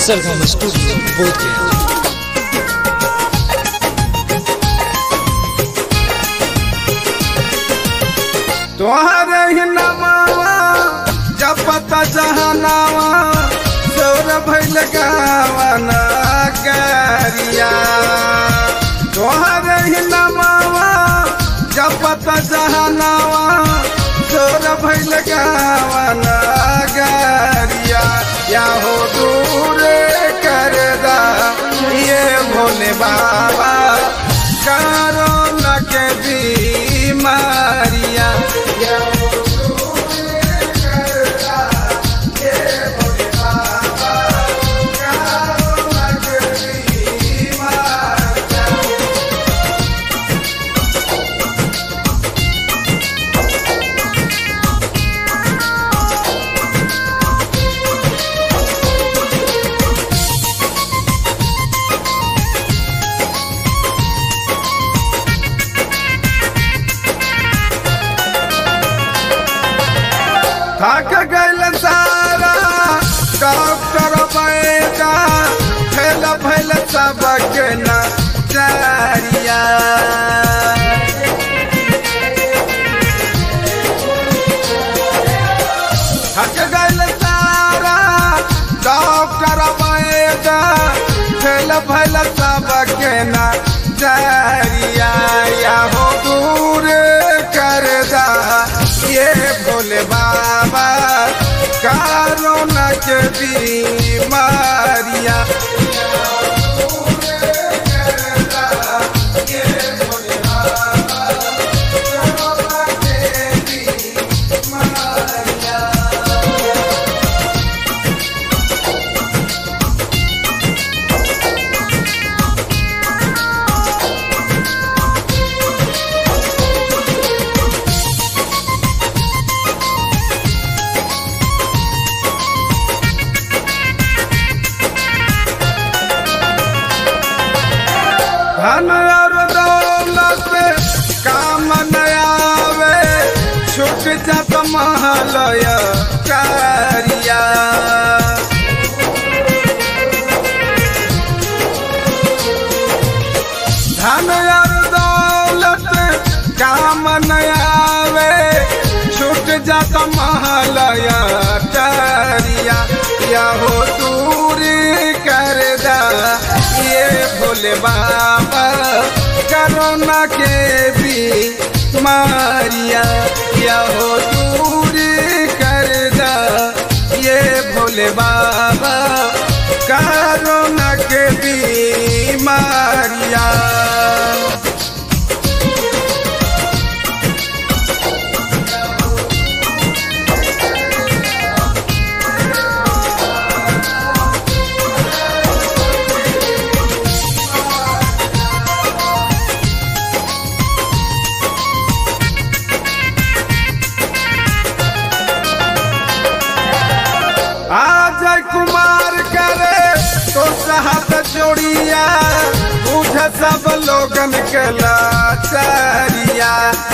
सरगम studio Bodhgaya. तोहरे ही नमावा जपत जहनावा सौर भैल गावना गरिया। तोहरे ही नमावा जपत जहनावा सौर भैल गावना गरिया। या हो दूर कर दा ये भोले बाबा करो न के बीमारिया। थक गइल सारा डॉक्टर बैदा फैल फैल सबके नजरिया। थक गइल सारा डॉक्टर बैदा फैल फैल सबके नजरिया। या हो दूर कर दा ये भोले बाबा करो न के बीमारिया। धन और दौलत काम न आवे छूट जात महलय करिया। धन और दौलत काम न आवे छूट जात महलय करिया। या हो दूरी कर दा ये भोले बाबा करोना के बीमारिया। या हो दूरी कर दा ये भोले बाबा करोना के बीमारिया। अजय कुमार करे तो हाथ जोड़िया बुझ सब लोगन के लाचारिया।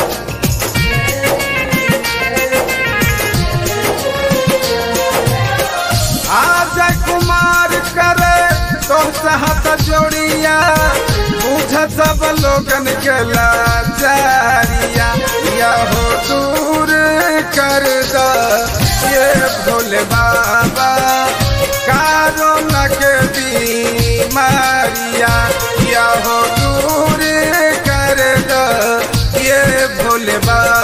अजय कुमार करे तो हाथ जोड़िया बुझ सब लोगन के लाचारिया। या हो दूर कर दा ये भोले बाबा करो न के बीमारिया। या हो दूर कर दा ये भोले बाबा